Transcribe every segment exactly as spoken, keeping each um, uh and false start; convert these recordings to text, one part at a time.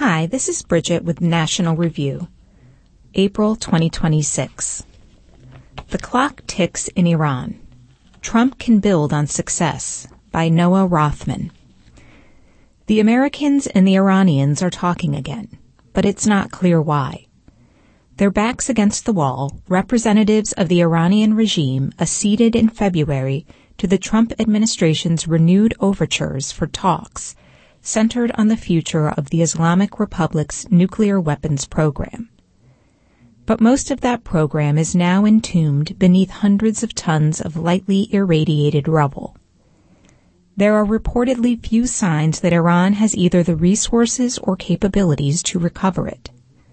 Hi, this is Bridget with National Review, April twenty twenty-six. The Clock Ticks in Iran. Trump Can Build on Success by Noah Rothman. The Americans and the Iranians are talking again, but it's not clear why. Their backs against the wall, representatives of the Iranian regime acceded in February to the Trump administration's renewed overtures for talks centered on the future of the Islamic Republic's nuclear weapons program. But most of that program is now entombed beneath hundreds of tons of lightly irradiated rubble. There are reportedly few signs that Iran has either the resources or capabilities to recover it.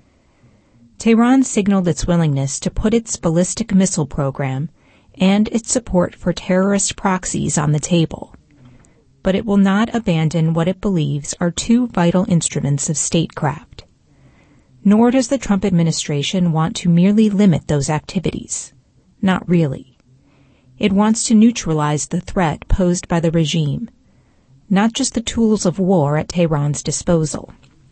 Tehran signaled its willingness to put its ballistic missile program and its support for terrorist proxies on the table, but it will not abandon what it believes are two vital instruments of statecraft. Nor does the Trump administration want to merely limit those activities. Not really. It wants to neutralize the threat posed by the regime, not just the tools of war at Tehran's disposal.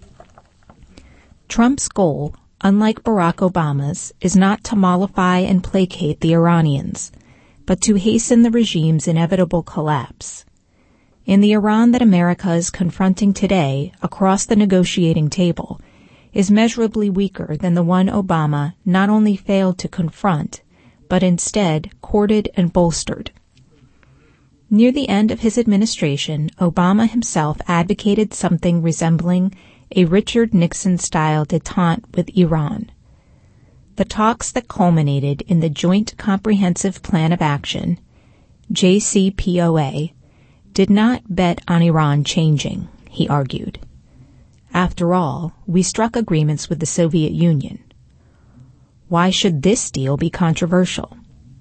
Trump's goal, unlike Barack Obama's, is not to mollify and placate the Iranians, but to hasten the regime's inevitable collapse. In the Iran that America is confronting today, across the negotiating table, is measurably weaker than the one Obama not only failed to confront, but instead courted and bolstered. Near the end of his administration, Obama himself advocated something resembling a Richard Nixon-style détente with Iran. The talks that culminated in the Joint Comprehensive Plan of Action, J C P O A, did not bet on Iran changing, he argued. After all, we struck agreements with the Soviet Union. Why should this deal be controversial?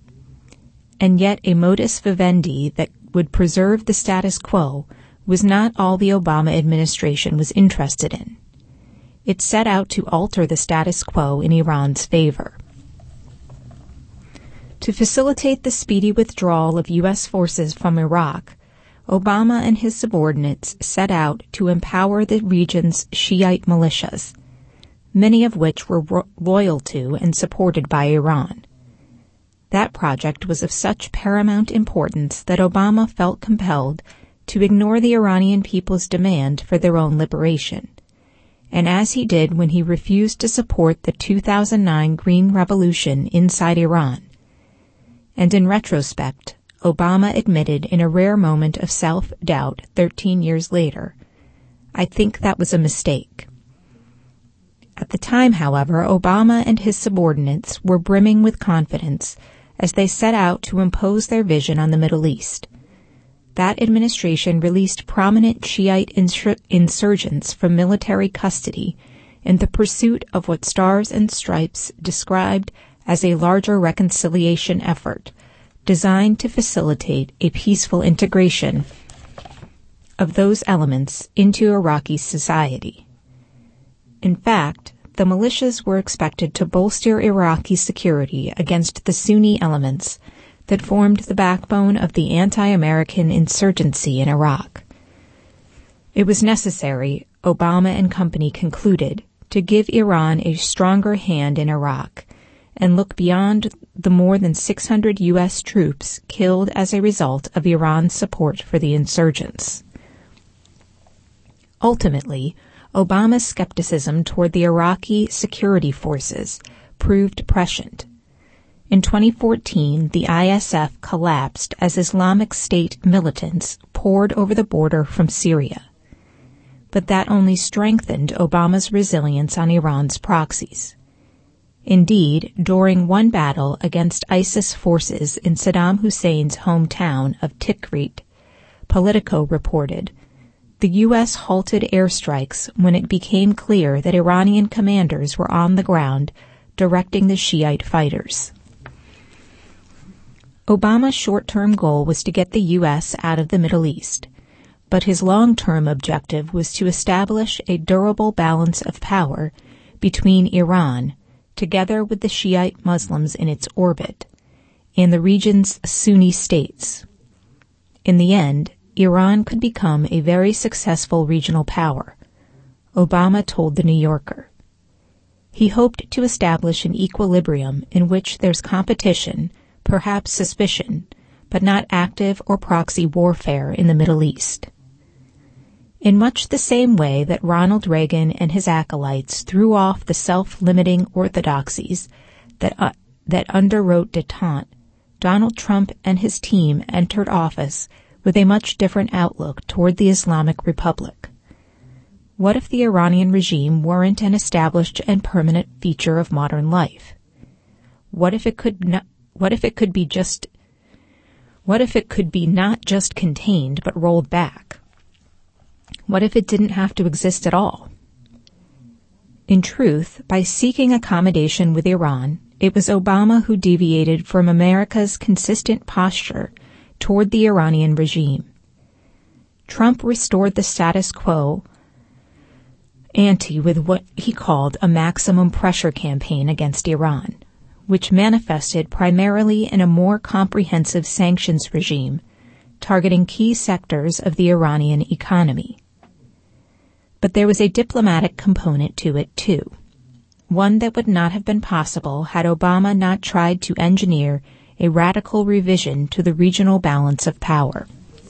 And yet a modus vivendi that would preserve the status quo was not all the Obama administration was interested in. It set out to alter the status quo in Iran's favor. To facilitate the speedy withdrawal of U S forces from Iraq, Obama and his subordinates set out to empower the region's Shiite militias, many of which were ro- loyal to and supported by Iran. That project was of such paramount importance that Obama felt compelled to ignore the Iranian people's demand for their own liberation, and as he did when he refused to support the two thousand nine Green Revolution inside Iran. And in retrospect, Obama admitted in a rare moment of self-doubt thirteen years later, "I think that was a mistake." At the time, however, Obama and his subordinates were brimming with confidence as they set out to impose their vision on the Middle East. That administration released prominent Shiite insur- insurgents from military custody in the pursuit of what Stars and Stripes described as a larger reconciliation effort designed to facilitate a peaceful integration of those elements into Iraqi society. In fact, the militias were expected to bolster Iraqi security against the Sunni elements that formed the backbone of the anti-American insurgency in Iraq. It was necessary, Obama and company concluded, to give Iran a stronger hand in Iraq and look beyond the more than six hundred U S troops killed as a result of Iran's support for the insurgents. Ultimately, Obama's skepticism toward the Iraqi security forces proved prescient. In twenty fourteen, the I S F collapsed as Islamic State militants poured over the border from Syria. But that only strengthened Obama's resilience on Iran's proxies. Indeed, during one battle against ISIS forces in Saddam Hussein's hometown of Tikrit, Politico reported, the U S halted airstrikes when it became clear that Iranian commanders were on the ground directing the Shiite fighters. Obama's short-term goal was to get the U S out of the Middle East, but his long-term objective was to establish a durable balance of power between Iran, together with the Shiite Muslims in its orbit, and the region's Sunni states. In the end, Iran could become a very successful regional power. Obama told The New Yorker. He hoped to establish an equilibrium in which there's competition, perhaps suspicion, but not active or proxy warfare in the Middle East. In much the same way that Ronald Reagan and his acolytes threw off the self-limiting orthodoxies that uh, that underwrote détente, Donald Trump and his team entered office with a much different outlook toward the Islamic Republic. What if the Iranian regime weren't an established and permanent feature of modern life? What if it could not, what if it could be just what if it could be not just contained but rolled back? What if it didn't have to exist at all? In truth, by seeking accommodation with Iran, it was Obama who deviated from America's consistent posture toward the Iranian regime. Trump restored the status quo ante with what he called a maximum pressure campaign against Iran, which manifested primarily in a more comprehensive sanctions regime targeting key sectors of the Iranian economy. But there was a diplomatic component to it, too, one that would not have been possible had Obama not tried to engineer a radical revision to the regional balance of power.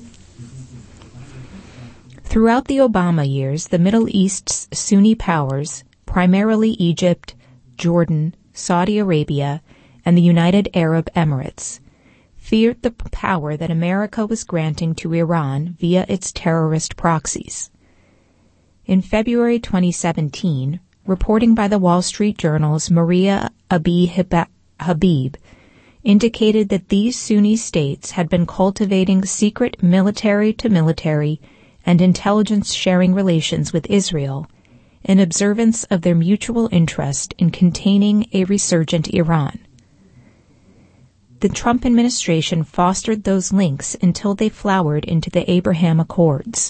Throughout the Obama years, the Middle East's Sunni powers, primarily Egypt, Jordan, Saudi Arabia, and the United Arab Emirates, feared the power that America was granting to Iran via its terrorist proxies. In February twenty seventeen, reporting by the Wall Street Journal's Maria Abi Habib indicated that these Sunni states had been cultivating secret military-to-military and intelligence-sharing relations with Israel in observance of their mutual interest in containing a resurgent Iran. The Trump administration fostered those links until they flowered into the Abraham Accords.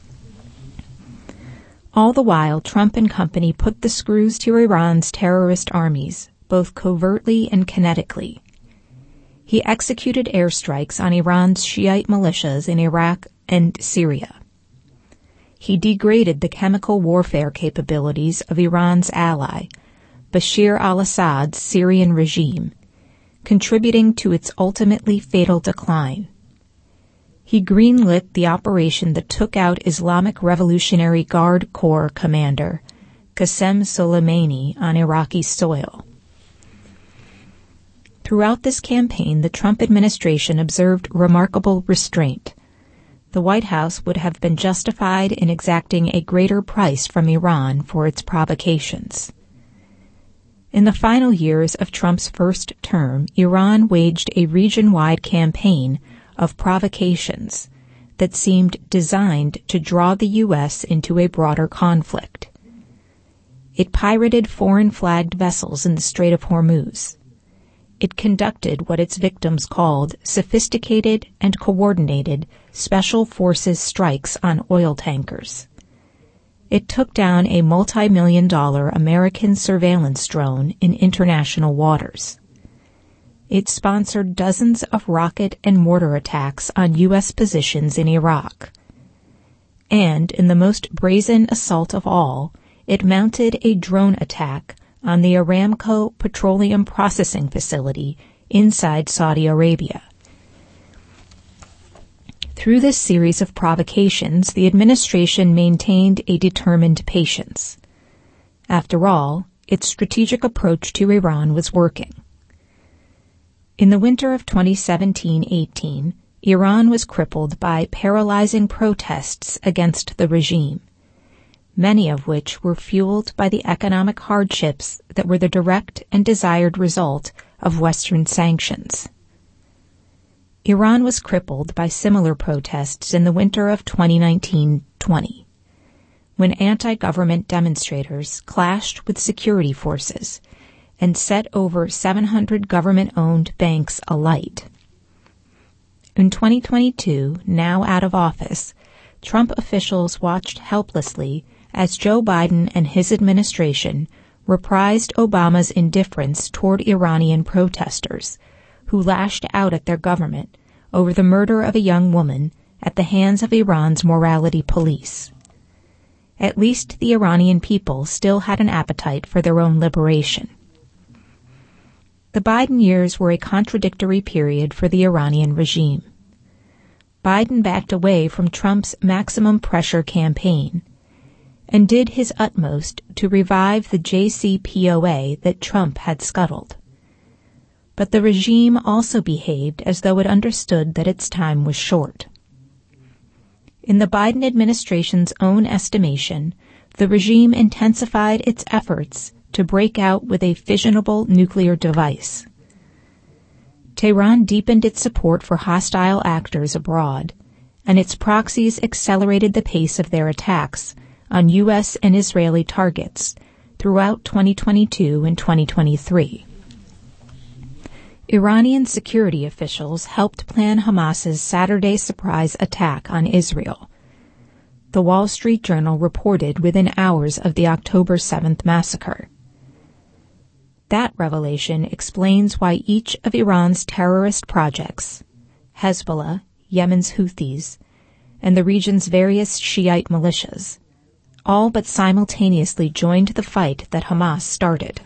All the while, Trump and company put the screws to Iran's terrorist armies, both covertly and kinetically. He executed airstrikes on Iran's Shiite militias in Iraq and Syria. He degraded the chemical warfare capabilities of Iran's ally, Bashir al-Assad's Syrian regime, contributing to its ultimately fatal decline. He greenlit the operation that took out Islamic Revolutionary Guard Corps commander Qasem Soleimani on Iraqi soil. Throughout this campaign, the Trump administration observed remarkable restraint. The White House would have been justified in exacting a greater price from Iran for its provocations. In the final years of Trump's first term, Iran waged a region-wide campaign of provocations that seemed designed to draw the U S into a broader conflict. It pirated foreign-flagged vessels in the Strait of Hormuz. It conducted what its victims called sophisticated and coordinated special forces strikes on oil tankers. It took down a multi-million dollar American surveillance drone in international waters. It sponsored dozens of rocket and mortar attacks on U S positions in Iraq. And, in the most brazen assault of all, it mounted a drone attack on the Aramco petroleum processing facility inside Saudi Arabia. Through this series of provocations, the administration maintained a determined patience. After all, its strategic approach to Iran was working. In the winter of twenty seventeen eighteen, Iran was crippled by paralyzing protests against the regime, many of which were fueled by the economic hardships that were the direct and desired result of Western sanctions. Iran was crippled by similar protests in the winter of twenty nineteen twenty, when anti-government demonstrators clashed with security forces and set over seven hundred government-owned banks alight. In twenty twenty-two, now out of office, Trump officials watched helplessly as Joe Biden and his administration reprised Obama's indifference toward Iranian protesters, who lashed out at their government over the murder of a young woman at the hands of Iran's morality police. at least the Iranian people still had an appetite for their own liberation. The Biden years were a contradictory period for the Iranian regime. Biden backed away from Trump's maximum pressure campaign and did his utmost to revive the J C P O A that Trump had scuttled. But the regime also behaved as though it understood that its time was short. In the Biden administration's own estimation, the regime intensified its efforts to break out with a fissionable nuclear device. Tehran deepened its support for hostile actors abroad, and its proxies accelerated the pace of their attacks on U S and Israeli targets throughout twenty twenty-two and twenty twenty-three. Iranian security officials helped plan Hamas's Saturday surprise attack on Israel. The Wall Street Journal reported within hours of the October seventh massacre. That revelation explains why each of Iran's terrorist projects, Hezbollah, Yemen's Houthis, and the region's various Shiite militias, all but simultaneously joined the fight that Hamas started.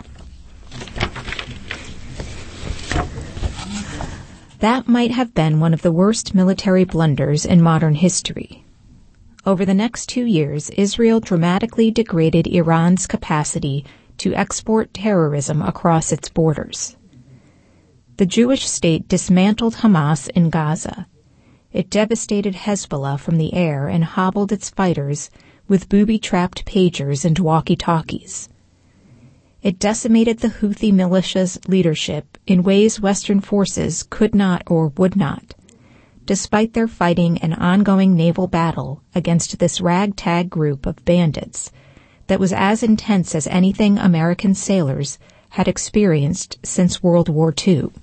That might have been one of the worst military blunders in modern history. Over the next two years, Israel dramatically degraded Iran's capacity to export terrorism across its borders. The Jewish state dismantled Hamas in Gaza. It devastated Hezbollah from the air and hobbled its fighters with booby-trapped pagers and walkie-talkies. It decimated the Houthi militia's leadership in ways Western forces could not or would not, despite their fighting an ongoing naval battle against this ragtag group of bandits that was as intense as anything American sailors had experienced since World War Two.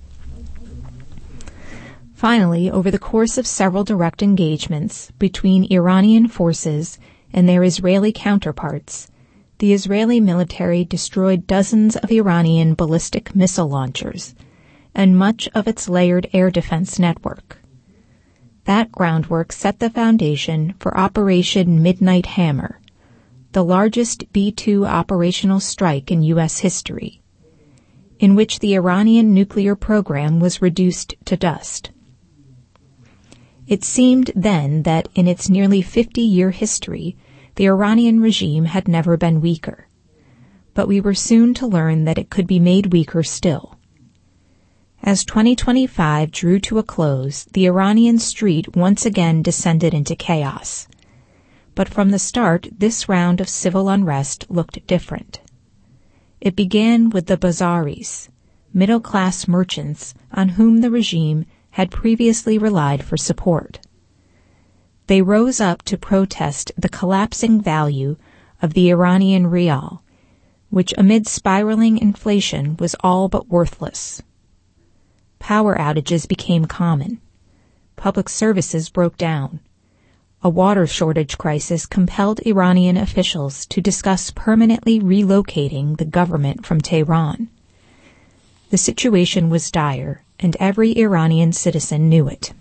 Finally, over the course of several direct engagements between Iranian forces and their Israeli counterparts, the Israeli military destroyed dozens of Iranian ballistic missile launchers and much of its layered air defense network. That groundwork set the foundation for Operation Midnight Hammer, the largest B two operational strike in U S history, in which the Iranian nuclear program was reduced to dust. It seemed then that in its nearly fifty-year history, the Iranian regime had never been weaker, but we were soon to learn that it could be made weaker still. As twenty twenty-five drew to a close, the Iranian street once again descended into chaos. But from the start, this round of civil unrest looked different. It began with the Bazaris, middle-class merchants on whom the regime had previously relied for support. They rose up to protest the collapsing value of the Iranian rial, which amid spiraling inflation was all but worthless. Power outages became common. Public services broke down. A water shortage crisis compelled Iranian officials to discuss permanently relocating the government from Tehran. The situation was dire, and every Iranian citizen knew it.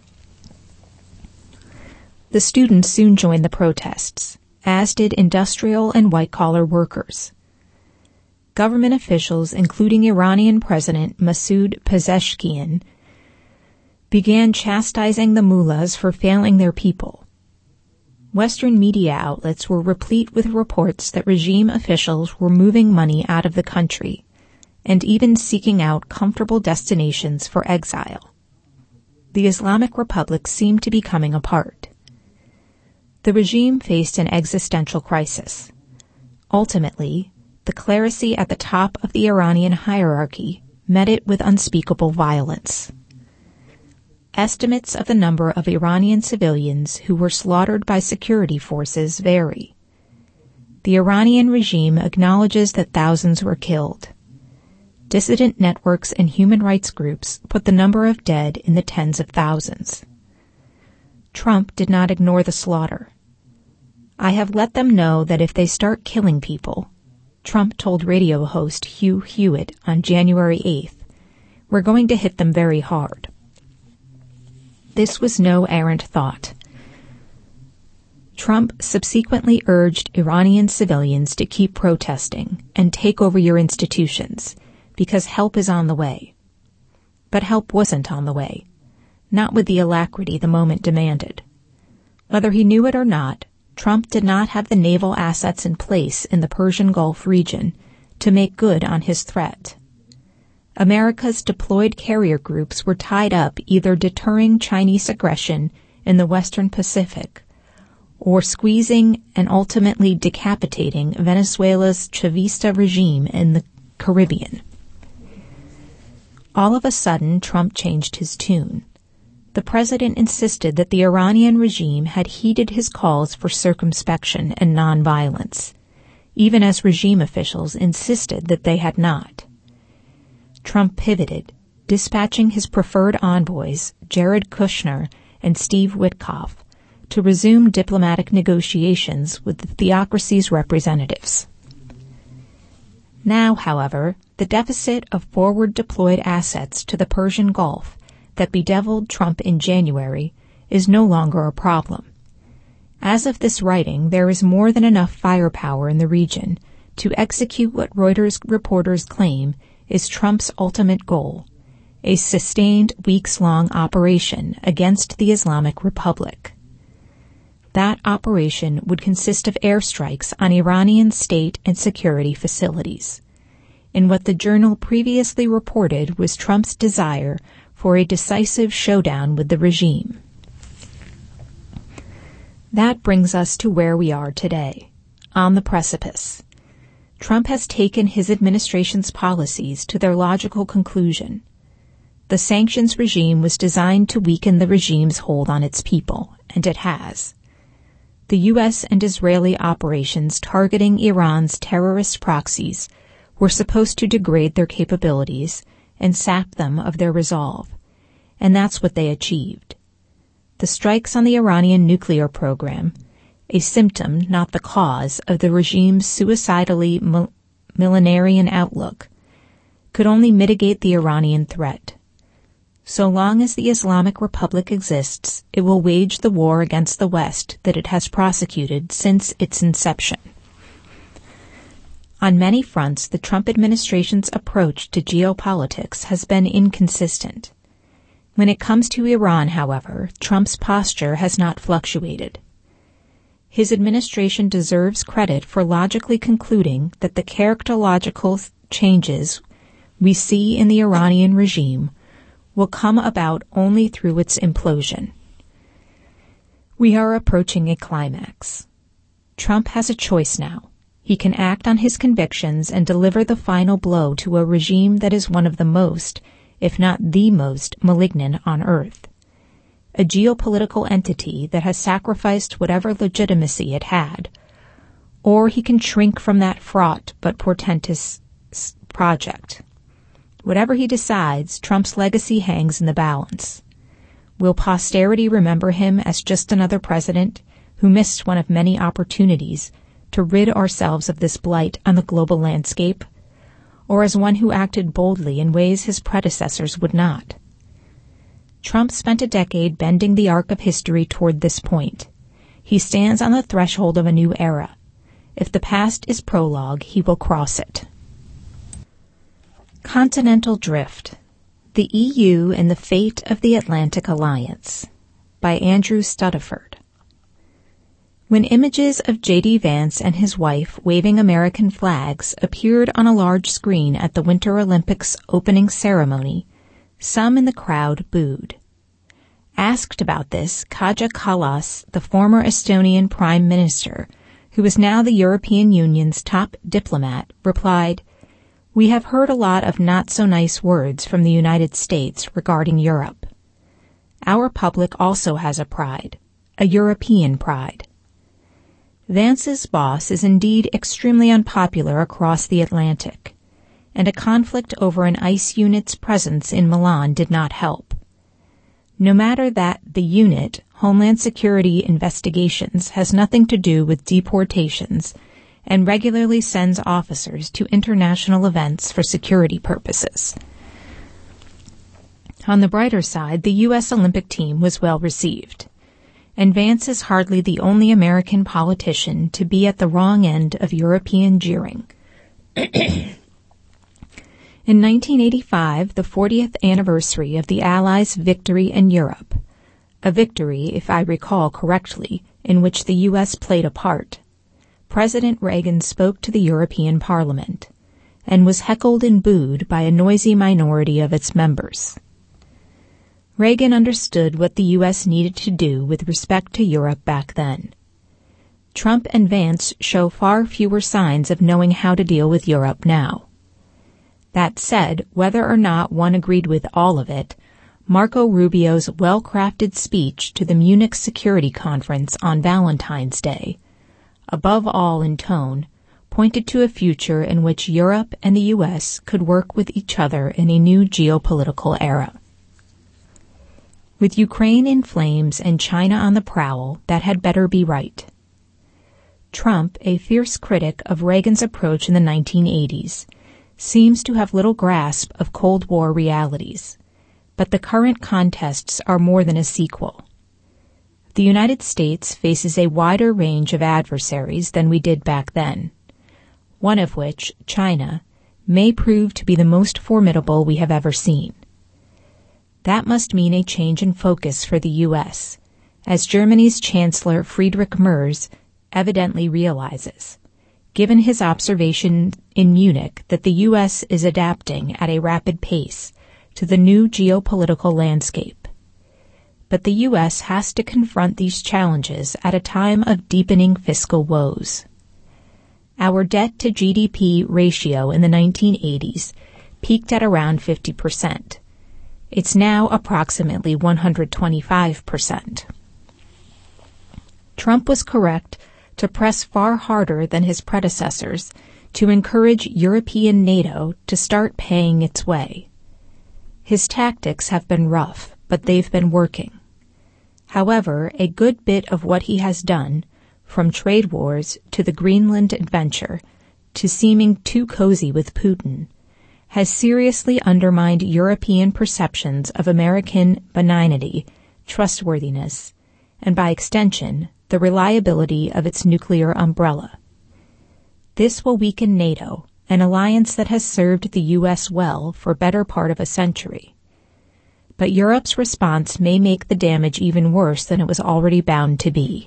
The students soon joined the protests, as did industrial and white-collar workers. Government officials, including Iranian President Masoud Pezeshkian, began chastising the mullahs for failing their people. Western media outlets were replete with reports that regime officials were moving money out of the country and even seeking out comfortable destinations for exile. The Islamic Republic seemed to be coming apart. The regime faced an existential crisis. Ultimately, the clerisy at the top of the Iranian hierarchy met it with unspeakable violence. Estimates of the number of Iranian civilians who were slaughtered by security forces vary. The Iranian regime acknowledges that thousands were killed. Dissident networks and human rights groups put the number of dead in the tens of thousands. Trump did not ignore the slaughter. "I have let them know that if they start killing people," Trump told radio host Hugh Hewitt on January eighth, "we're going to hit them very hard." This was no errant thought. Trump subsequently urged Iranian civilians to keep protesting and take over your institutions because help is on the way. But help wasn't on the way, not with the alacrity the moment demanded. Whether he knew it or not, Trump did not have the naval assets in place in the Persian Gulf region to make good on his threat. America's deployed carrier groups were tied up either deterring Chinese aggression in the Western Pacific or squeezing and ultimately decapitating Venezuela's Chavista regime in the Caribbean. All of a sudden, Trump changed his tune. The president insisted that the Iranian regime had heeded his calls for circumspection and nonviolence, even as regime officials insisted that they had not. Trump pivoted, dispatching his preferred envoys, Jared Kushner and Steve Witkoff, to resume diplomatic negotiations with the theocracy's representatives. Now, however, the deficit of forward-deployed assets to the Persian Gulf that bedeviled Trump in January is no longer a problem. As of this writing, there is more than enough firepower in the region to execute what Reuters reporters claim is Trump's ultimate goal, a sustained weeks-long operation against the Islamic Republic. That operation would consist of airstrikes on Iranian state and security facilities, in what the Journal previously reported was Trump's desire for a decisive showdown with the regime. That brings us to where we are today, on the precipice. Trump has taken his administration's policies to their logical conclusion. The sanctions regime was designed to weaken the regime's hold on its people, and it has. The U S and Israeli operations targeting Iran's terrorist proxies were supposed to degrade their capabilities and sap them of their resolve, and that's what they achieved. The strikes on the Iranian nuclear program, a symptom, not the cause, of the regime's suicidally mil- millenarian outlook, could only mitigate the Iranian threat. So long as the Islamic Republic exists, it will wage the war against the West that it has prosecuted since its inception. On many fronts, the Trump administration's approach to geopolitics has been inconsistent. When it comes to Iran, however, Trump's posture has not fluctuated. His administration deserves credit for logically concluding that the characterological changes we see in the Iranian regime will come about only through its implosion. We are approaching a climax. Trump has a choice now. He can act on his convictions and deliver the final blow to a regime that is one of the most, if not the most, malignant on earth. A geopolitical entity that has sacrificed whatever legitimacy it had. Or he can shrink from that fraught but portentous project. Whatever he decides, Trump's legacy hangs in the balance. Will posterity remember him as just another president who missed one of many opportunities to rid ourselves of this blight on the global landscape, or as one who acted boldly in ways his predecessors would not? Trump spent a decade bending the arc of history toward this point. He stands on the threshold of a new era. If the past is prologue, he will cross it. Continental Drift: The E U and the Fate of the Atlantic Alliance, by Andrew Studiford. When images of J D Vance and his wife waving American flags appeared on a large screen at the Winter Olympics opening ceremony, some in the crowd booed. Asked about this, Kaja Kallas, the former Estonian Prime Minister, who is now the European Union's top diplomat, replied, "We have heard a lot of not-so-nice words from the United States regarding Europe. Our public also has a pride, a European pride." Vance's boss is indeed extremely unpopular across the Atlantic, and a conflict over an ICE unit's presence in Milan did not help. No matter that the unit, Homeland Security Investigations, has nothing to do with deportations and regularly sends officers to international events for security purposes. On the brighter side, the U S Olympic team was well received. and Vance is hardly the only American politician to be at the wrong end of European jeering. In nineteen eighty-five, the fortieth anniversary of the Allies' victory in Europe, a victory, if I recall correctly, in which the U S played a part, President Reagan spoke to the European Parliament and was heckled and booed by a noisy minority of its members. Reagan understood what the U S needed to do with respect to Europe back then. Trump and Vance show far fewer signs of knowing how to deal with Europe now. That said, whether or not one agreed with all of it, Marco Rubio's well-crafted speech to the Munich Security Conference on Valentine's Day, above all in tone, pointed to a future in which Europe and the U S could work with each other in a new geopolitical era. With Ukraine in flames and China on the prowl, that had better be right. Trump, a fierce critic of Reagan's approach in the nineteen eighties, seems to have little grasp of Cold War realities, but the current contests are more than a sequel. The United States faces a wider range of adversaries than we did back then, one of which, China, may prove to be the most formidable we have ever seen. That must mean a change in focus for the U S, as Germany's Chancellor Friedrich Merz evidently realizes, given his observation in Munich that the U S is adapting at a rapid pace to the new geopolitical landscape. But the U S has to confront these challenges at a time of deepening fiscal woes. Our debt-to G D P ratio in the nineteen eighties peaked at around fifty percent. It's now approximately one hundred twenty-five percent. Trump was correct to press far harder than his predecessors to encourage European NATO to start paying its way. His tactics have been rough, but they've been working. However, a good bit of what he has done, from trade wars to the Greenland adventure to seeming too cozy with Putin, has seriously undermined European perceptions of American benignity, trustworthiness, and by extension, the reliability of its nuclear umbrella. This will weaken NATO, an alliance that has served the U S well for better part of a century. But Europe's response may make the damage even worse than it was already bound to be.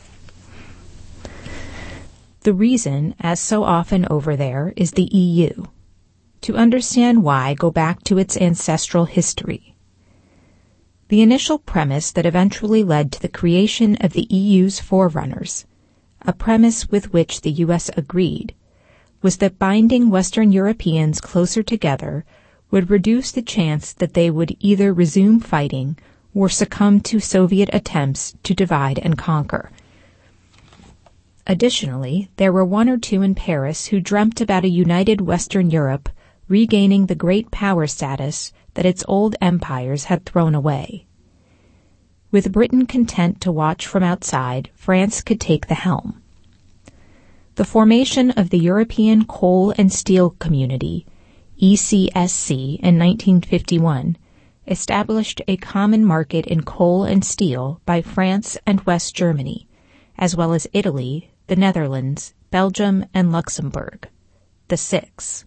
The reason, as so often over there, is the E U. To understand why, go back to its ancestral history. The initial premise that eventually led to the creation of the E U's forerunners, a premise with which the U S agreed, was that binding Western Europeans closer together would reduce the chance that they would either resume fighting or succumb to Soviet attempts to divide and conquer. Additionally, there were one or two in Paris who dreamt about a united Western Europe regaining the great power status that its old empires had thrown away. With Britain content to watch from outside, France could take the helm. The formation of the European Coal and Steel Community, E C S C, in nineteen fifty-one, established a common market in coal and steel by France and West Germany, as well as Italy, the Netherlands, Belgium, and Luxembourg, the Six.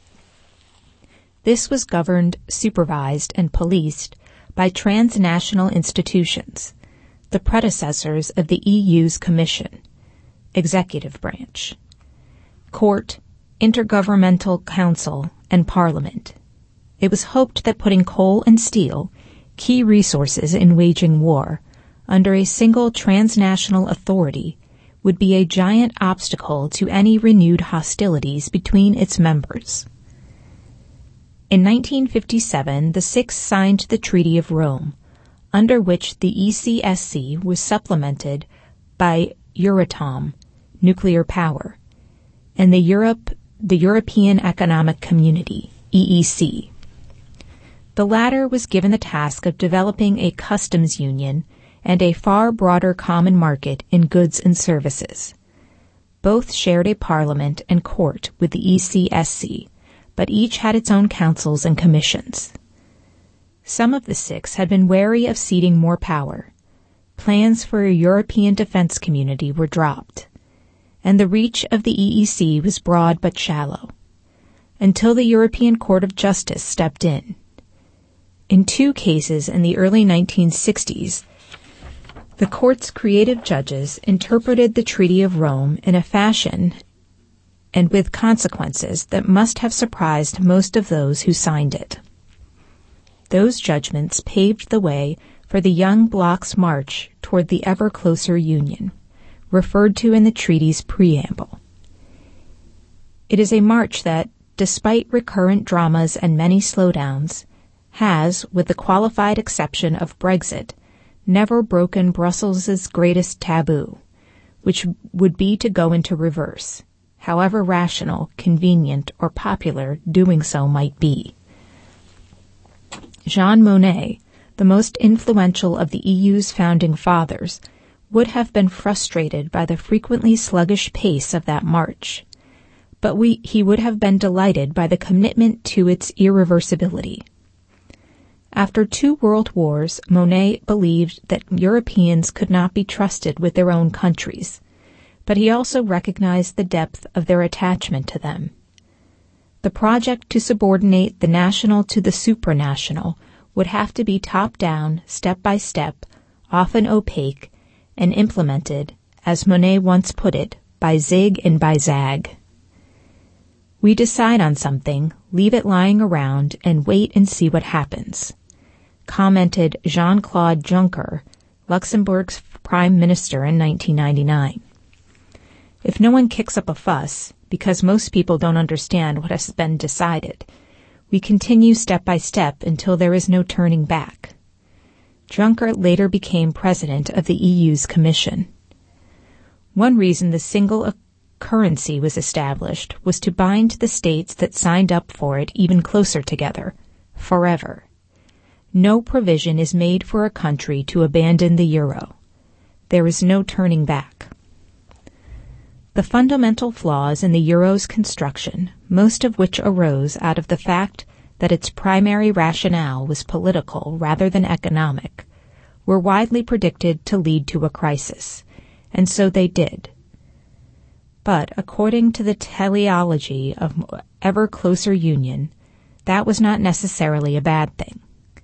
This was governed, supervised, and policed by transnational institutions, the predecessors of the E U's Commission, executive branch, court, intergovernmental council, and parliament. It was hoped that putting coal and steel, key resources in waging war, under a single transnational authority would be a giant obstacle to any renewed hostilities between its members. In nineteen fifty-seven, the Six signed the Treaty of Rome, under which the E C S C was supplemented by Euratom, nuclear power, and the Europe, the European Economic Community, E E C. The latter was given the task of developing a customs union and a far broader common market in goods and services. Both shared a parliament and court with the E C S C, but each had its own councils and commissions. Some of the Six had been wary of ceding more power, plans for a European defense community were dropped, and the reach of the E E C was broad but shallow, until the European Court of Justice stepped in. In two cases in the early nineteen sixties, the court's creative judges interpreted the Treaty of Rome in a fashion and with consequences that must have surprised most of those who signed it. Those judgments paved the way for the young bloc's march toward the ever closer union, referred to in the treaty's preamble. It is a march that, despite recurrent dramas and many slowdowns, has, with the qualified exception of Brexit, never broken Brussels's greatest taboo, which would be to go into reverse, however rational, convenient, or popular doing so might be. Jean Monnet, the most influential of the E U's founding fathers, would have been frustrated by the frequently sluggish pace of that march, but we, he would have been delighted by the commitment to its irreversibility. After two world wars, Monnet believed that Europeans could not be trusted with their own countries, but he also recognized the depth of their attachment to them. The project to subordinate the national to the supranational would have to be top-down, step-by-step, often opaque, and implemented, as Monnet once put it, by zig and by zag. We decide on something, leave it lying around, and wait and see what happens, commented Jean-Claude Juncker, Luxembourg's prime minister in nineteen ninety-nine. If no one kicks up a fuss, because most people don't understand what has been decided, we continue step by step until there is no turning back. Juncker later became president of the E U's Commission. One reason the single currency was established was to bind the states that signed up for it even closer together, forever. No provision is made for a country to abandon the euro. There is no turning back. The fundamental flaws in the euro's construction, most of which arose out of the fact that its primary rationale was political rather than economic, were widely predicted to lead to a crisis, and so they did. But according to the teleology of ever closer union, that was not necessarily a bad thing.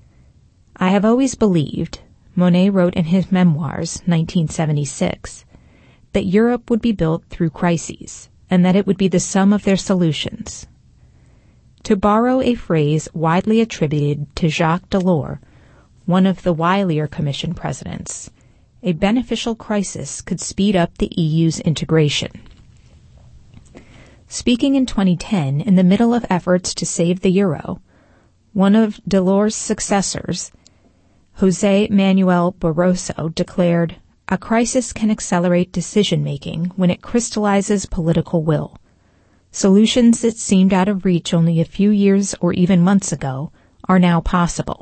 I have always believed, Monnet wrote in his memoirs, nineteen seventy-six, that Europe would be built through crises, and that it would be the sum of their solutions. To borrow a phrase widely attributed to Jacques Delors, one of the wilier Commission presidents, a beneficial crisis could speed up the E U's integration. Speaking in twenty ten, in the middle of efforts to save the euro, one of Delors' successors, José Manuel Barroso, declared, "A crisis can accelerate decision-making when it crystallizes political will. Solutions that seemed out of reach only a few years or even months ago are now possible."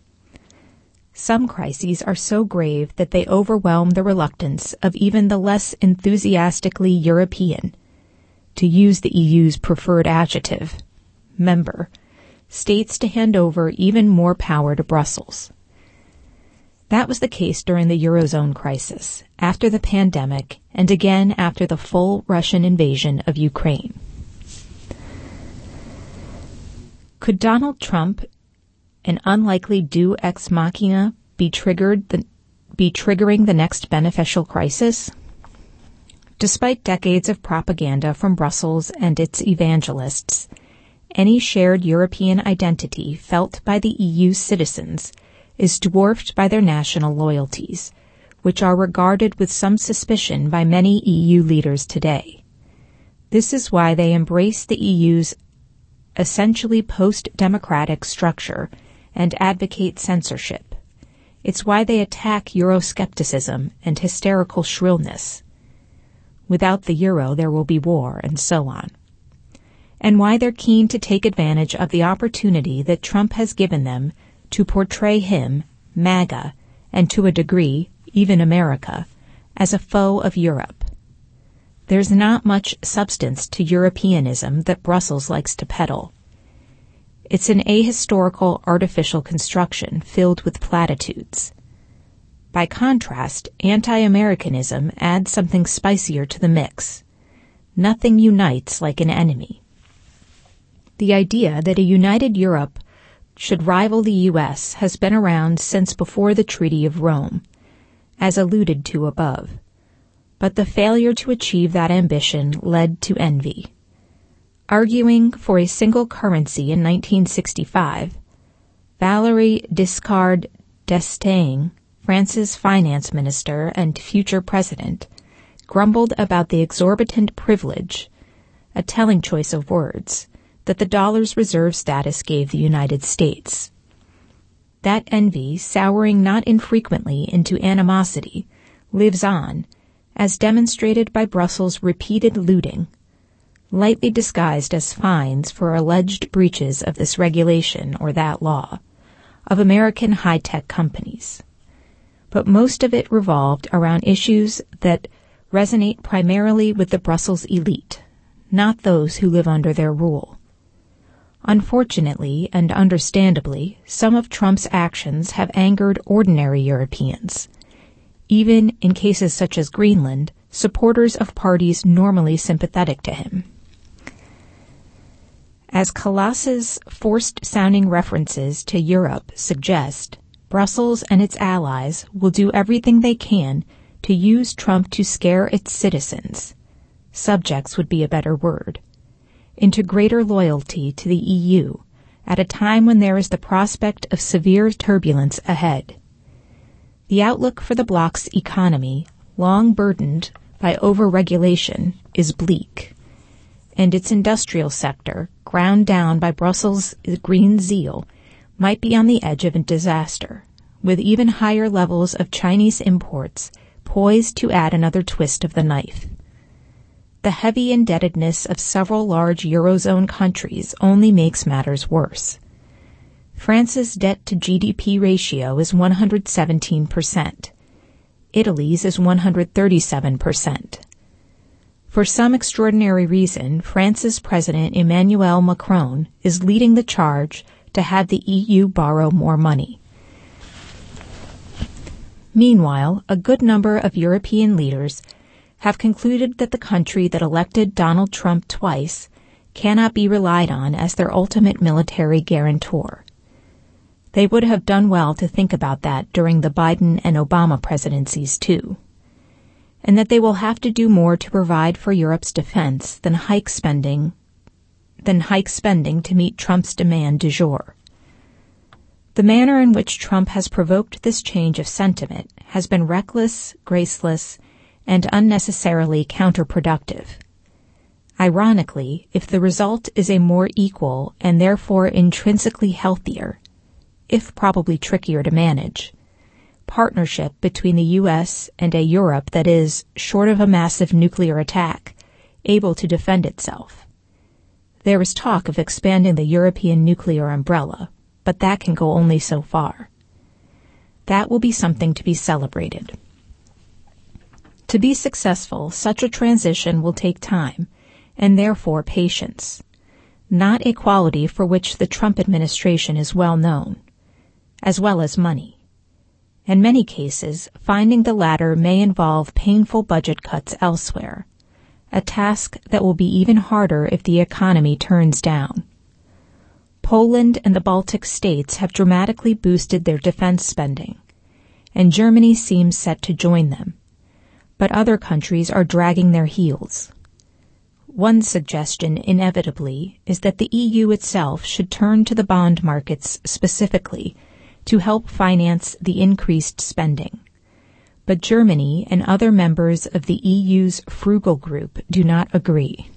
Some crises are so grave that they overwhelm the reluctance of even the less enthusiastically European, to use the E U's preferred adjective, member, states to hand over even more power to Brussels. That was the case during the Eurozone crisis, after the pandemic, and again after the full Russian invasion of Ukraine. Could Donald Trump, an unlikely deus ex machina, be triggered the, be triggering the next beneficial crisis? Despite decades of propaganda from Brussels and its evangelists, any shared European identity felt by the E U's citizens is dwarfed by their national loyalties, which are regarded with some suspicion by many E U leaders today. This is why they embrace the E U's essentially post-democratic structure and advocate censorship. It's why they attack Euroscepticism and hysterical shrillness. Without the euro, there will be war, and so on. And why they're keen to take advantage of the opportunity that Trump has given them to portray him, MAGA, and to a degree, even America, as a foe of Europe. There's not much substance to Europeanism that Brussels likes to peddle. It's an ahistorical, artificial construction filled with platitudes. By contrast, anti-Americanism adds something spicier to the mix. Nothing unites like an enemy. The idea that a united Europe should rival the U S has been around since before the Treaty of Rome, as alluded to above. But the failure to achieve that ambition led to envy. Arguing for a single currency in nineteen sixty-five, Valéry Giscard d'Estaing, France's finance minister and future president, grumbled about the exorbitant privilege, a telling choice of words, that the dollar's reserve status gave the United States. That envy, souring not infrequently into animosity, lives on, as demonstrated by Brussels' repeated looting, lightly disguised as fines for alleged breaches of this regulation or that law, of American high-tech companies. But most of it revolved around issues that resonate primarily with the Brussels elite, not those who live under their rule. Unfortunately and understandably, some of Trump's actions have angered ordinary Europeans. Even in cases such as Greenland, supporters of parties normally sympathetic to him. As Colossus' forced-sounding references to Europe suggest, Brussels and its allies will do everything they can to use Trump to scare its citizens, subjects would be a better word, into greater loyalty to the E U at a time when there is the prospect of severe turbulence ahead. The outlook for the bloc's economy, long burdened by over-regulation, is bleak, and its industrial sector, ground down by Brussels' green zeal, might be on the edge of a disaster, with even higher levels of Chinese imports poised to add another twist of the knife. The heavy indebtedness of several large Eurozone countries only makes matters worse. France's debt-to-G D P ratio is one hundred seventeen percent. Italy's is one hundred thirty-seven percent. For some extraordinary reason, France's President Emmanuel Macron is leading the charge to have the E U borrow more money. Meanwhile, a good number of European leaders have concluded that the country that elected Donald Trump twice cannot be relied on as their ultimate military guarantor. They would have done well to think about that during the Biden and Obama presidencies, too, and that they will have to do more to provide for Europe's defense than hike spending, than hike spending to meet Trump's demand du jour. The manner in which Trump has provoked this change of sentiment has been reckless, graceless, and unnecessarily counterproductive. Ironically, if the result is a more equal and therefore intrinsically healthier, if probably trickier to manage, partnership between the U S and a Europe that is, short of a massive nuclear attack, able to defend itself. There is talk of expanding the European nuclear umbrella, but that can go only so far. That will be something to be celebrated. To be successful, such a transition will take time, and therefore patience, not a quality for which the Trump administration is well known, as well as money. In many cases, finding the latter may involve painful budget cuts elsewhere, a task that will be even harder if the economy turns down. Poland and the Baltic states have dramatically boosted their defense spending, and Germany seems set to join them. But other countries are dragging their heels. One suggestion, inevitably, is that the E U itself should turn to the bond markets specifically to help finance the increased spending. But Germany and other members of the E U's frugal group do not agree.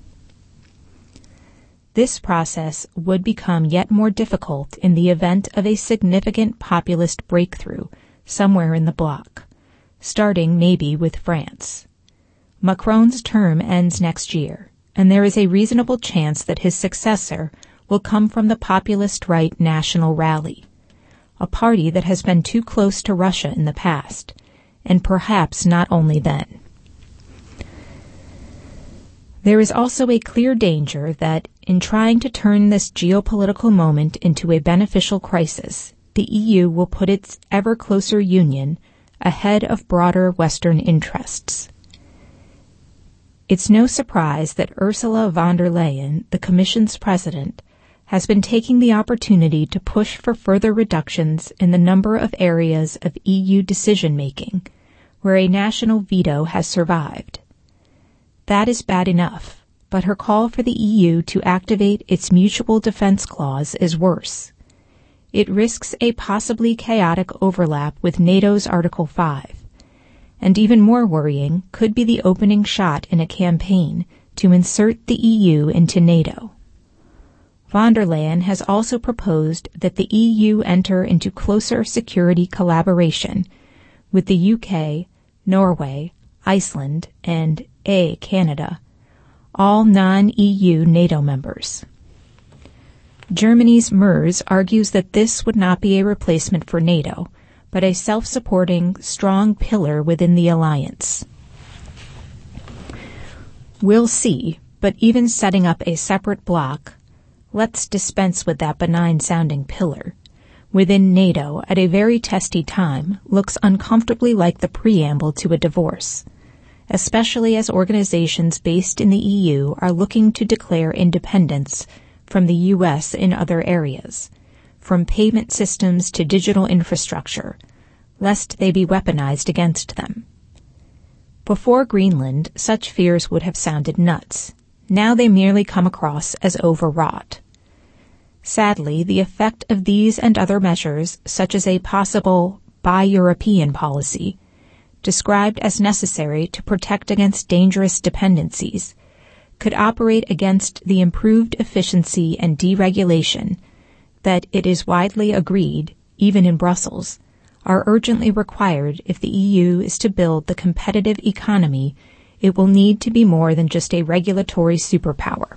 This process would become yet more difficult in the event of a significant populist breakthrough somewhere in the bloc, starting maybe with France. Macron's term ends next year, and there is a reasonable chance that his successor will come from the populist right National Rally, a party that has been too close to Russia in the past, and perhaps not only then. There is also a clear danger that, in trying to turn this geopolitical moment into a beneficial crisis, the E U will put its ever closer union ahead of broader Western interests. It's no surprise that Ursula von der Leyen, the Commission's president, has been taking the opportunity to push for further reductions in the number of areas of E U decision-making where a national veto has survived. That is bad enough, but her call for the E U to activate its mutual defense clause is worse. It risks a possibly chaotic overlap with NATO's Article five, and even more worrying could be the opening shot in a campaign to insert the E U into NATO. Von der Leyen has also proposed that the E U enter into closer security collaboration with the U K, Norway, Iceland, and A, Canada, all non-E U NATO members. Germany's Merz argues that this would not be a replacement for NATO, but a self-supporting, strong pillar within the alliance. We'll see, but even setting up a separate bloc, let's dispense with that benign-sounding pillar, within NATO at a very testy time looks uncomfortably like the preamble to a divorce, especially as organizations based in the E U are looking to declare independence from the U S in other areas, from payment systems to digital infrastructure, lest they be weaponized against them. Before Greenland, such fears would have sounded nuts. Now they merely come across as overwrought. Sadly, the effect of these and other measures, such as a possible bi-European policy, described as necessary to protect against dangerous dependencies, could operate against the improved efficiency and deregulation that it is widely agreed, even in Brussels, are urgently required if the E U is to build the competitive economy it will need to be more than just a regulatory superpower.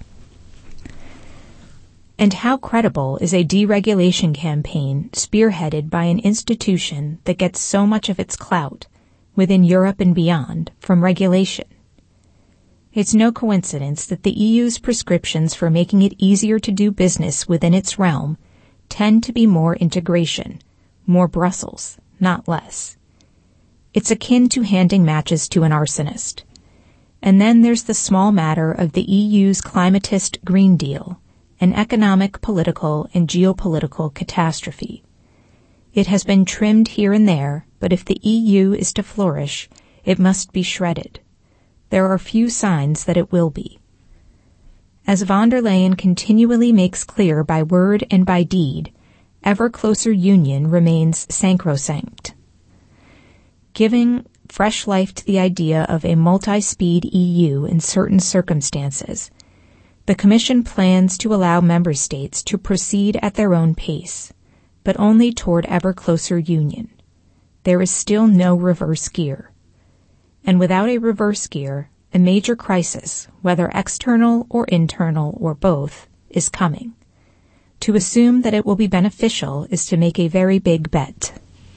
And how credible is a deregulation campaign spearheaded by an institution that gets so much of its clout, within Europe and beyond, from regulation? It's no coincidence that the E U's prescriptions for making it easier to do business within its realm tend to be more integration, more Brussels, not less. It's akin to handing matches to an arsonist. And then there's the small matter of the E U's climatist Green Deal, an economic, political, and geopolitical catastrophe. It has been trimmed here and there, but if the E U is to flourish, it must be shredded. There are few signs that it will be. As von der Leyen continually makes clear by word and by deed, ever closer union remains sacrosanct. Giving fresh life to the idea of a multi-speed E U in certain circumstances, the Commission plans to allow member states to proceed at their own pace, but only toward ever closer union. There is still no reverse gear. And without a reverse gear, a major crisis, whether external or internal or both, is coming. To assume that it will be beneficial is to make a very big bet.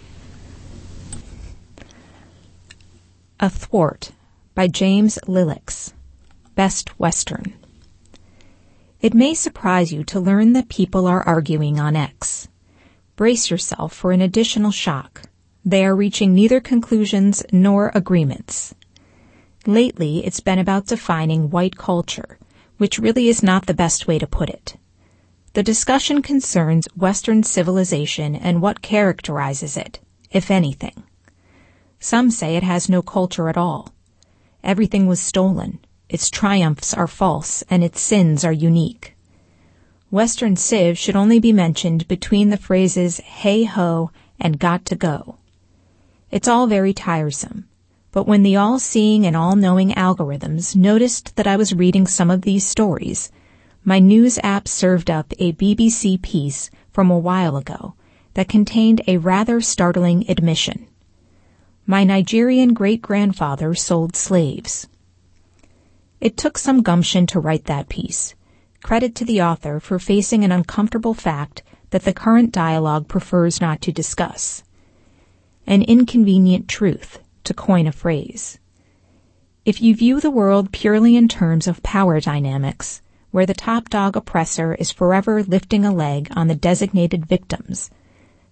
Athwart by James Lillicks, Best Western. It may surprise you to learn that people are arguing on X. Brace yourself for an additional shock. They are reaching neither conclusions nor agreements. Lately, it's been about defining white culture, which really is not the best way to put it. The discussion concerns Western civilization and what characterizes it, if anything. Some say it has no culture at all. Everything was stolen. Its triumphs are false, and its sins are unique. Western civ should only be mentioned between the phrases hey-ho and got to go. It's all very tiresome, but when the all-seeing and all-knowing algorithms noticed that I was reading some of these stories, my news app served up a B B C piece from a while ago that contained a rather startling admission. My Nigerian great-grandfather sold slaves. It took some gumption to write that piece. Credit to the author for facing an uncomfortable fact that the current dialogue prefers not to discuss. An inconvenient truth, to coin a phrase. If you view the world purely in terms of power dynamics, where the top dog oppressor is forever lifting a leg on the designated victims,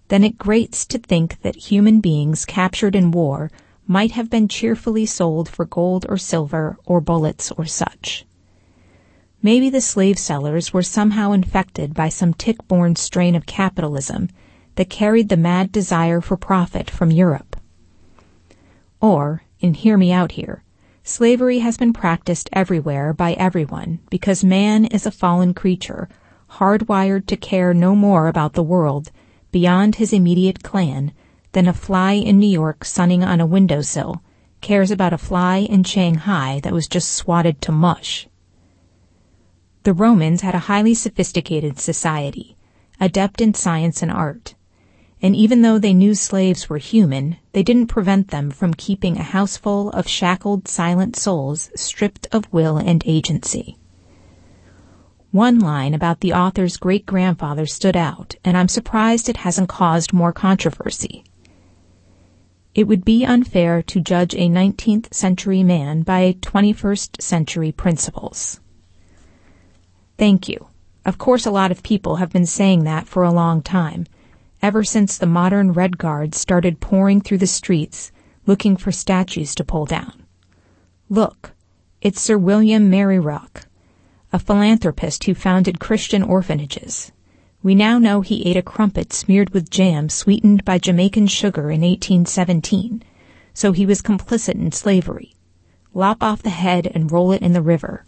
then it grates to think that human beings captured in war might have been cheerfully sold for gold or silver or bullets or such. Maybe the slave sellers were somehow infected by some tick-borne strain of capitalism that carried the mad desire for profit from Europe. Or, and hear me out here, slavery has been practiced everywhere by everyone because man is a fallen creature, hardwired to care no more about the world beyond his immediate clan than a fly in New York sunning on a windowsill cares about a fly in Shanghai that was just swatted to mush. The Romans had a highly sophisticated society, adept in science and art, and even though they knew slaves were human, they didn't prevent them from keeping a houseful of shackled, silent souls stripped of will and agency. One line about the author's great-grandfather stood out, and I'm surprised it hasn't caused more controversy. It would be unfair to judge a nineteenth century man by twenty-first century principles. Thank you. Of course, a lot of people have been saying that for a long time, ever since the modern Red Guards started pouring through the streets looking for statues to pull down. Look, it's Sir William Maryrock, a philanthropist who founded Christian orphanages. We now know he ate a crumpet smeared with jam sweetened by Jamaican sugar in eighteen seventeen, so he was complicit in slavery. Lop off the head and roll it in the river.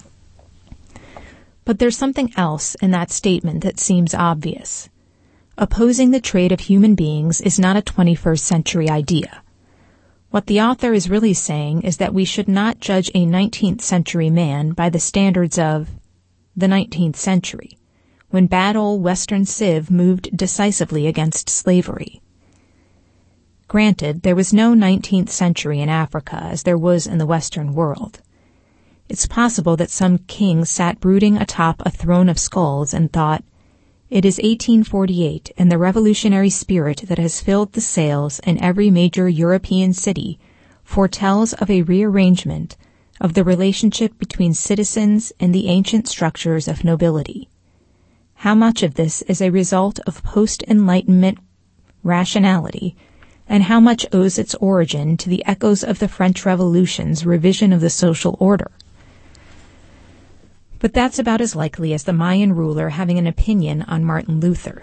But there's something else in that statement that seems obvious. Opposing the trade of human beings is not a twenty-first century idea. What the author is really saying is that we should not judge a nineteenth century man by the standards of the nineteenth century, when bad old Western Civ moved decisively against slavery. Granted, there was no nineteenth century in Africa as there was in the Western world. It's possible that some king sat brooding atop a throne of skulls and thought, "It is eighteen forty-eight, and the revolutionary spirit that has filled the sails in every major European city foretells of a rearrangement of the relationship between citizens and the ancient structures of nobility. How much of this is a result of post-Enlightenment rationality, and how much owes its origin to the echoes of the French Revolution's revision of the social order?" But that's about as likely as the Mayan ruler having an opinion on Martin Luther.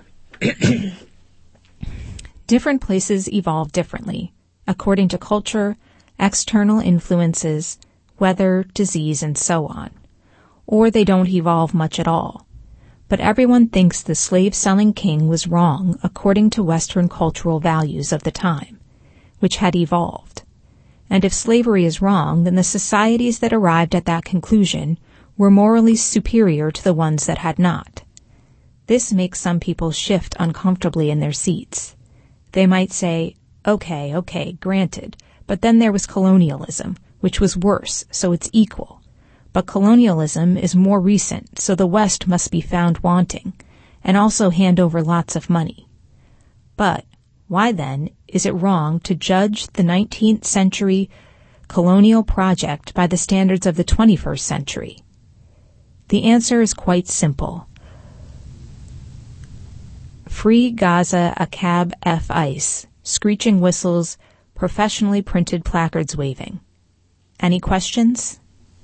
Different places evolve differently, according to culture, external influences, weather, disease, and so on. Or they don't evolve much at all. But everyone thinks the slave-selling king was wrong according to Western cultural values of the time, which had evolved. And if slavery is wrong, then the societies that arrived at that conclusion were morally superior to the ones that had not. This makes some people shift uncomfortably in their seats. They might say, okay, okay, granted, but then there was colonialism, which was worse, so it's equal. But colonialism is more recent, so the West must be found wanting, and also hand over lots of money. But why then is it wrong to judge the nineteenth century colonial project by the standards of the twenty-first century? The answer is quite simple. Free Gaza a cab F ice, screeching whistles, professionally printed placards waving. Any questions?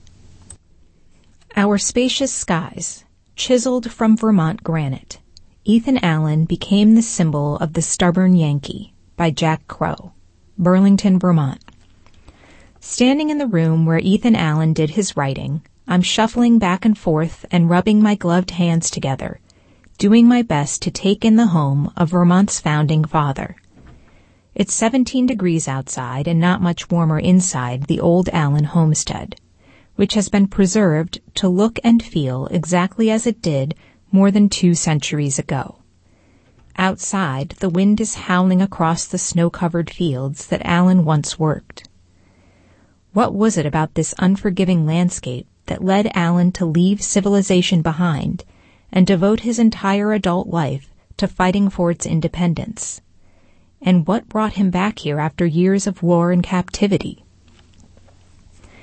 Our spacious skies, chiseled from Vermont granite, Ethan Allen became the symbol of the stubborn Yankee by Jack Crow, Burlington, Vermont. Standing in the room where Ethan Allen did his writing, I'm shuffling back and forth and rubbing my gloved hands together, doing my best to take in the home of Vermont's founding father. It's seventeen degrees outside and not much warmer inside the old Allen homestead, which has been preserved to look and feel exactly as it did more than two centuries ago. Outside, the wind is howling across the snow-covered fields that Allen once worked. What was it about this unforgiving landscape that led Allen to leave civilization behind and devote his entire adult life to fighting for its independence? And what brought him back here after years of war and captivity?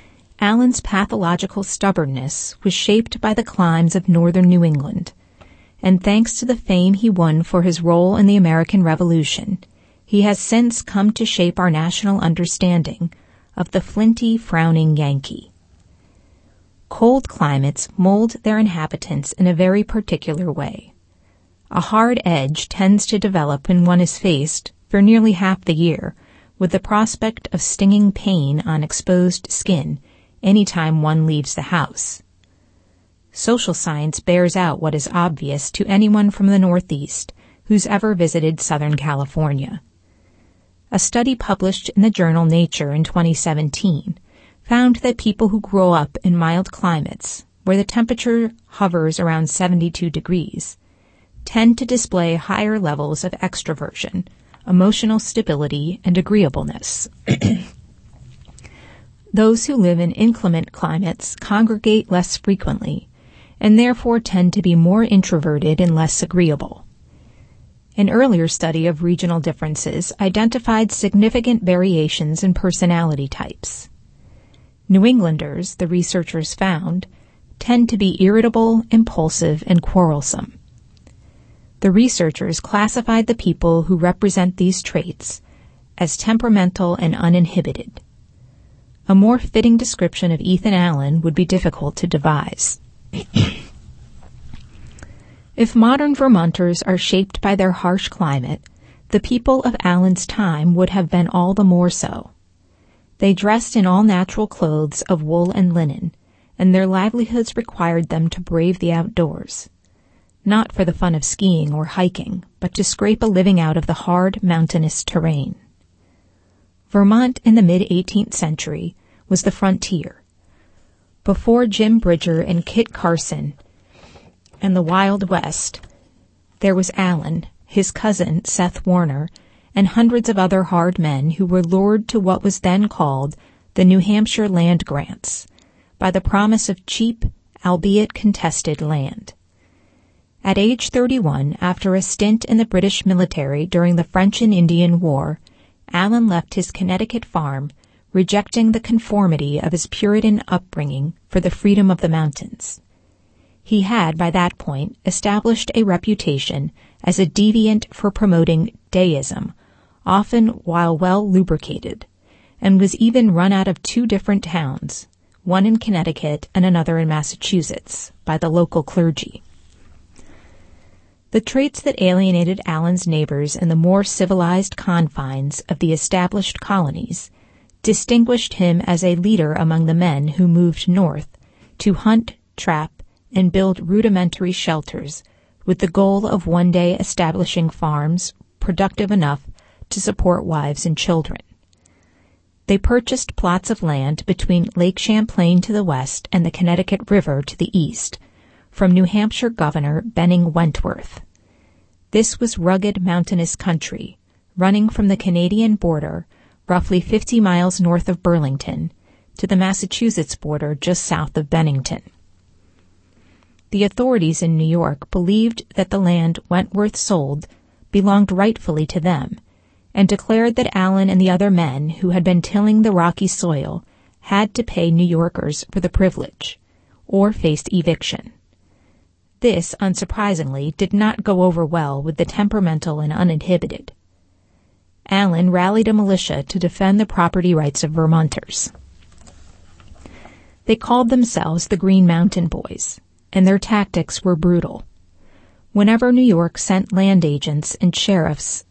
Allen's pathological stubbornness was shaped by the climes of northern New England, and thanks to the fame he won for his role in the American Revolution, he has since come to shape our national understanding of the flinty, frowning Yankee. Cold climates mold their inhabitants in a very particular way. A hard edge tends to develop when one is faced, for nearly half the year, with the prospect of stinging pain on exposed skin any time one leaves the house. Social science bears out what is obvious to anyone from the Northeast who's ever visited Southern California. A study published in the journal Nature in twenty seventeen found that people who grow up in mild climates, where the temperature hovers around seventy-two degrees, tend to display higher levels of extroversion, emotional stability, and agreeableness. Those who live in inclement climates congregate less frequently, and therefore tend to be more introverted and less agreeable. An earlier study of regional differences identified significant variations in personality types. New Englanders, the researchers found, tend to be irritable, impulsive, and quarrelsome. The researchers classified the people who represent these traits as temperamental and uninhibited. A more fitting description of Ethan Allen would be difficult to devise. If modern Vermonters are shaped by their harsh climate, the people of Allen's time would have been all the more so. They dressed in all-natural clothes of wool and linen, and their livelihoods required them to brave the outdoors, not for the fun of skiing or hiking, but to scrape a living out of the hard, mountainous terrain. Vermont in the mid-eighteenth century was the frontier. Before Jim Bridger and Kit Carson and the Wild West, there was Allen, his cousin Seth Warner, and hundreds of other hard men who were lured to what was then called the New Hampshire land grants by the promise of cheap, albeit contested, land. At age thirty-one, after a stint in the British military during the French and Indian War, Allen left his Connecticut farm, rejecting the conformity of his Puritan upbringing for the freedom of the mountains. He had, by that point, established a reputation as a deviant for promoting deism, often while well lubricated, and was even run out of two different towns, one in Connecticut and another in Massachusetts, by the local clergy. The traits that alienated Allen's neighbors in the more civilized confines of the established colonies distinguished him as a leader among the men who moved north to hunt, trap, and build rudimentary shelters with the goal of one day establishing farms productive enough to support wives and children. They purchased plots of land between Lake Champlain to the west and the Connecticut River to the east from New Hampshire Governor Benning Wentworth. This was rugged mountainous country, running from the Canadian border, roughly fifty miles north of Burlington, to the Massachusetts border just south of Bennington. The authorities in New York believed that the land Wentworth sold belonged rightfully to them, and declared that Allen and the other men who had been tilling the rocky soil had to pay New Yorkers for the privilege, or face eviction. This, unsurprisingly, did not go over well with the temperamental and uninhibited. Allen rallied a militia to defend the property rights of Vermonters. They called themselves the Green Mountain Boys, and their tactics were brutal. Whenever New York sent land agents and sheriffs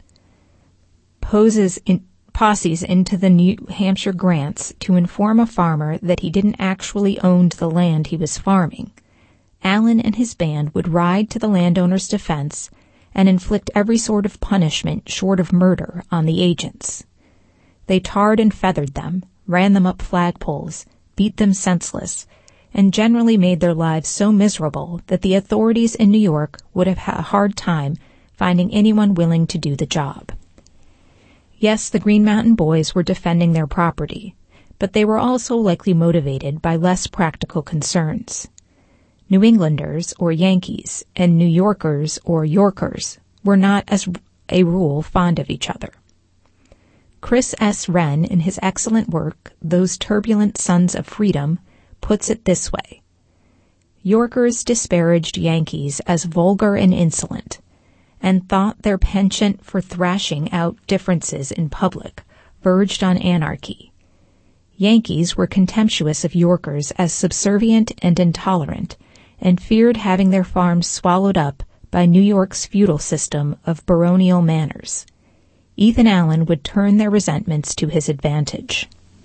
poses in, posses into the New Hampshire grants to inform a farmer that he didn't actually own the land he was farming, Allen and his band would ride to the landowner's defense and inflict every sort of punishment short of murder on the agents. They tarred and feathered them, ran them up flagpoles, beat them senseless, and generally made their lives so miserable that the authorities in New York would have had a hard time finding anyone willing to do the job. Yes, the Green Mountain Boys were defending their property, but they were also likely motivated by less practical concerns. New Englanders, or Yankees, and New Yorkers, or Yorkers, were not, as a rule, fond of each other. Chris S. Wren, in his excellent work, Those Turbulent Sons of Freedom, puts it this way. Yorkers disparaged Yankees as vulgar and insolent, and thought their penchant for thrashing out differences in public verged on anarchy. Yankees were contemptuous of Yorkers as subservient and intolerant, and feared having their farms swallowed up by New York's feudal system of baronial manners. Ethan Allen would turn their resentments to his advantage.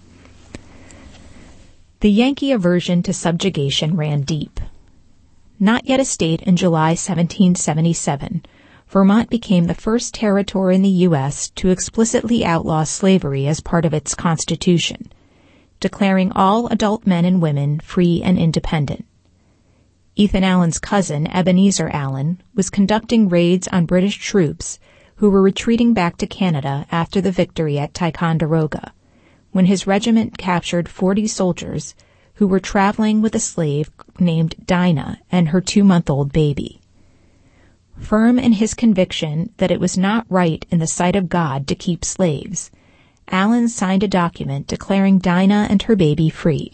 The Yankee aversion to subjugation ran deep. Not yet a state in July seventeen seventy-seven, Vermont became the first territory in the U S to explicitly outlaw slavery as part of its constitution, declaring all adult men and women free and independent. Ethan Allen's cousin, Ebenezer Allen, was conducting raids on British troops who were retreating back to Canada after the victory at Ticonderoga, when his regiment captured forty soldiers who were traveling with a slave named Dinah and her two-month-old baby. Firm in his conviction that it was not right in the sight of God to keep slaves, Allen signed a document declaring Dinah and her baby free.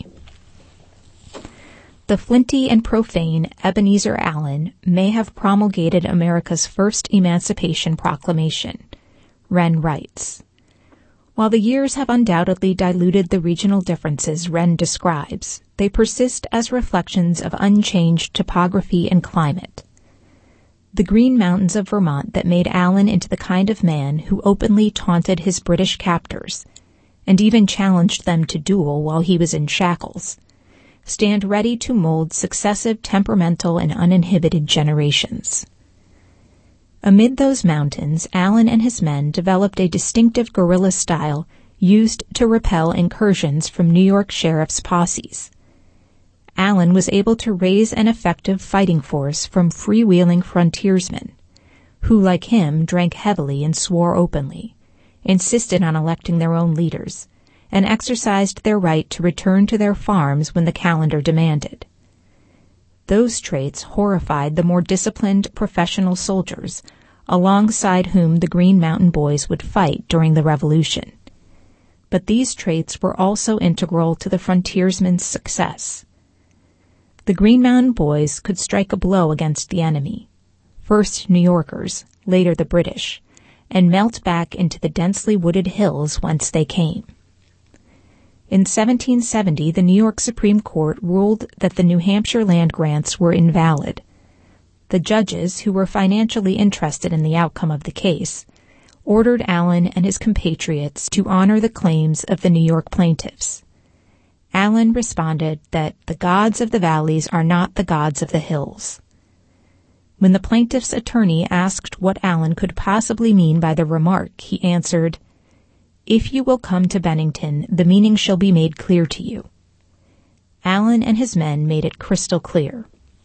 The flinty and profane Ebenezer Allen may have promulgated America's first Emancipation Proclamation. Wren writes, "While the years have undoubtedly diluted the regional differences Wren describes, they persist as reflections of unchanged topography and climate. The Green Mountains of Vermont that made Allen into the kind of man who openly taunted his British captors, and even challenged them to duel while he was in shackles, stand ready to mold successive temperamental and uninhibited generations." Amid those mountains, Allen and his men developed a distinctive guerrilla style used to repel incursions from New York sheriff's posses. Allen was able to raise an effective fighting force from freewheeling frontiersmen, who, like him, drank heavily and swore openly, insisted on electing their own leaders, and exercised their right to return to their farms when the calendar demanded. Those traits horrified the more disciplined professional soldiers, alongside whom the Green Mountain Boys would fight during the Revolution. But these traits were also integral to the frontiersmen's success. The Green Mountain Boys could strike a blow against the enemy, first New Yorkers, later the British, and melt back into the densely wooded hills whence they came. In seventeen seventy, the New York Supreme Court ruled that the New Hampshire land grants were invalid. The judges, who were financially interested in the outcome of the case, ordered Allen and his compatriots to honor the claims of the New York plaintiffs. Allen responded that the gods of the valleys are not the gods of the hills. When the plaintiff's attorney asked what Allen could possibly mean by the remark, he answered, "If you will come to Bennington, the meaning shall be made clear to you." Allen and his men made it crystal clear.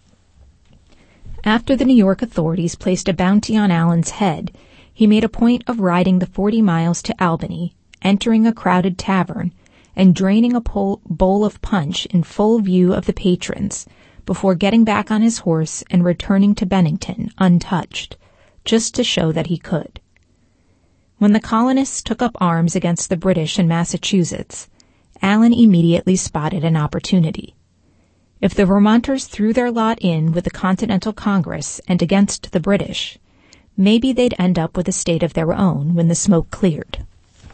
After the New York authorities placed a bounty on Allen's head, he made a point of riding the forty miles to Albany, entering a crowded tavern, and draining a bowl of punch in full view of the patrons before getting back on his horse and returning to Bennington untouched, just to show that he could. When the colonists took up arms against the British in Massachusetts, Allen immediately spotted an opportunity. If the Vermonters threw their lot in with the Continental Congress and against the British, maybe they'd end up with a state of their own when the smoke cleared.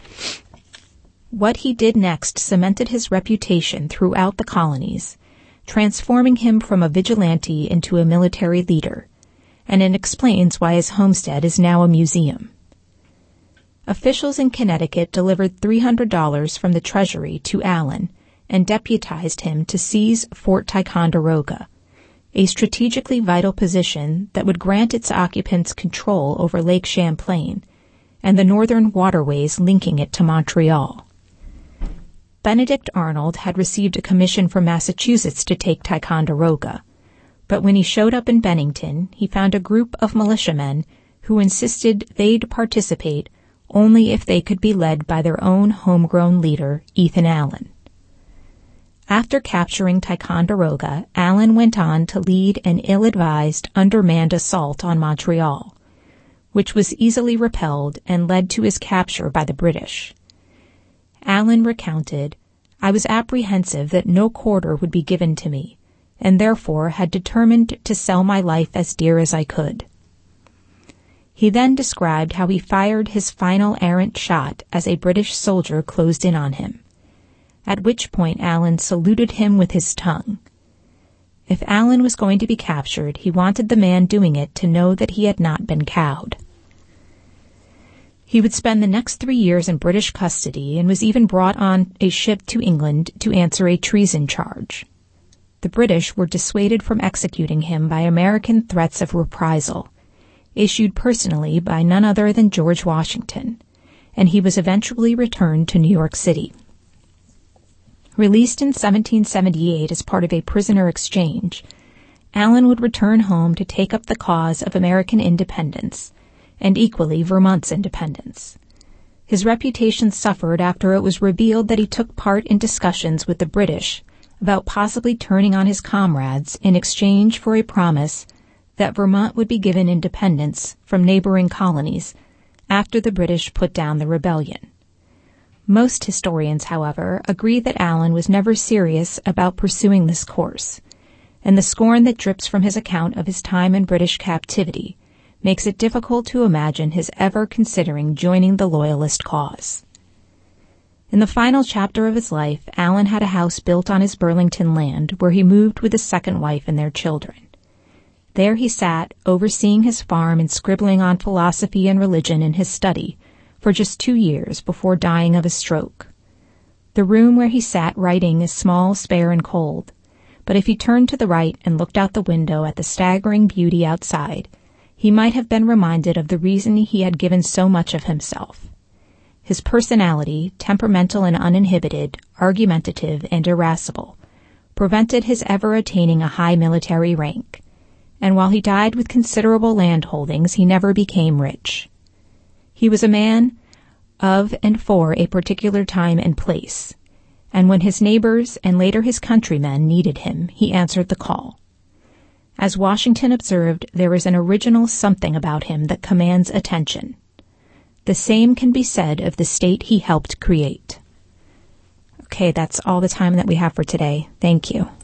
What he did next cemented his reputation throughout the colonies, transforming him from a vigilante into a military leader, and it explains why his homestead is now a museum. Officials in Connecticut delivered three hundred dollars from the Treasury to Allen and deputized him to seize Fort Ticonderoga, a strategically vital position that would grant its occupants control over Lake Champlain and the northern waterways linking it to Montreal. Benedict Arnold had received a commission from Massachusetts to take Ticonderoga, but when he showed up in Bennington, he found a group of militiamen who insisted they'd participate only if they could be led by their own homegrown leader, Ethan Allen. After capturing Ticonderoga, Allen went on to lead an ill-advised, undermanned assault on Montreal, which was easily repelled and led to his capture by the British. Allen recounted, "I was apprehensive that no quarter would be given to me, and therefore had determined to sell my life as dear as I could. He then described how he fired his final errant shot as a British soldier closed in on him, at which point Allen saluted him with his tongue. If Allen was going to be captured, he wanted the man doing it to know that he had not been cowed. He would spend the next three years in British custody and was even brought on a ship to England to answer a treason charge. The British were dissuaded from executing him by American threats of reprisal, issued personally by none other than George Washington, and he was eventually returned to New York City. Released in seventeen seventy-eight as part of a prisoner exchange, Allen would return home to take up the cause of American independence, and equally Vermont's independence. His reputation suffered after it was revealed that he took part in discussions with the British about possibly turning on his comrades in exchange for a promise that Vermont would be given independence from neighboring colonies after the British put down the rebellion. Most historians, however, agree that Allen was never serious about pursuing this course, and the scorn that drips from his account of his time in British captivity makes it difficult to imagine his ever considering joining the Loyalist cause. In the final chapter of his life, Allen had a house built on his Burlington land where he moved with his second wife and their children. There he sat, overseeing his farm and scribbling on philosophy and religion in his study for just two years before dying of a stroke. The room where he sat writing is small, spare, and cold, but if he turned to the right and looked out the window at the staggering beauty outside, he might have been reminded of the reason he had given so much of himself. His personality, temperamental and uninhibited, argumentative and irascible, prevented his ever attaining a high military rank, and while he died with considerable land holdings, he never became rich. He was a man of and for a particular time and place, and when his neighbors and later his countrymen needed him, he answered the call. As Washington observed, there is an original something about him that commands attention. The same can be said of the state he helped create. Okay, that's all the time that we have for today. Thank you.